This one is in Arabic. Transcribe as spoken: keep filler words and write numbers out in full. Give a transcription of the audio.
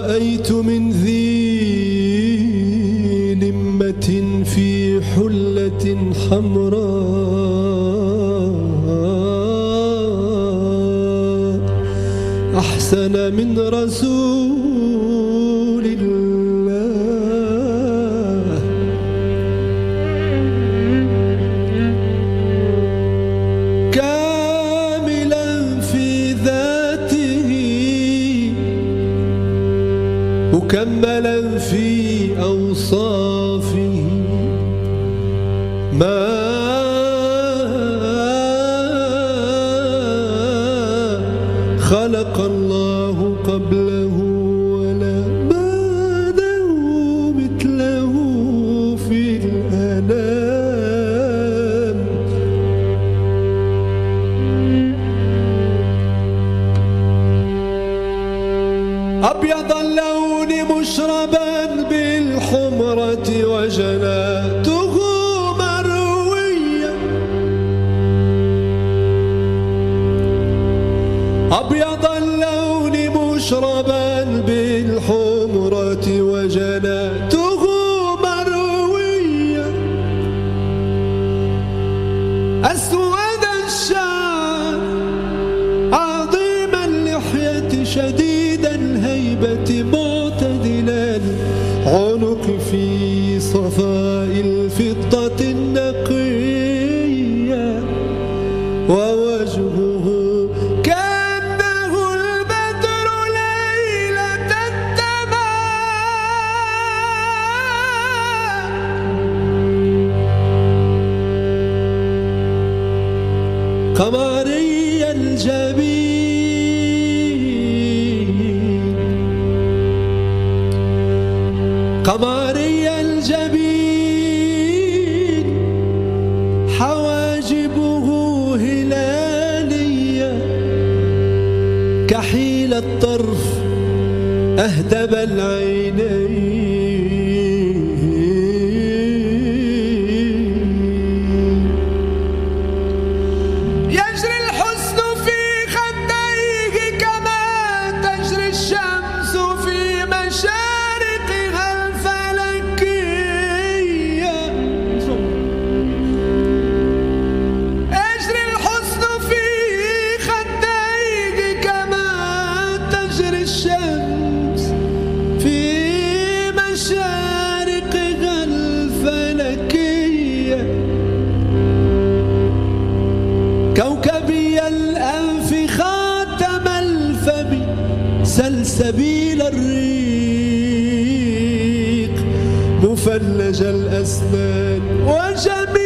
رأيت من ذي نمة في حلة حمراء أحسن من رسول الله. كاملا في ذاته مكملا في أوصافه ما خلق الله قبله ولا بعده مثله في الأنام. أبيض اللون مشربا بالحمرة وجناته مروية. أبيض اللون مشربا بالحمرة وجناته مروية. أسود الشعر عظيم اللحية شديد الهيبة معتدلا عنق في صفاء الفضة النقية. ووجهه كأنه البدر ليلة التمام. قمري الجبين قمري الجبين حواجبه هلالية كحيل الطرف أهدب العينين. يجري الحسن في خديه كما تجري الشمس في مشارقها الفلكية. يجري الحسن في خديه كما تجري الشمس في مشارقها الفلكية. كوكبي الأنف خاتم الفم سلسبيل الريق مفلج الأسنان وجميل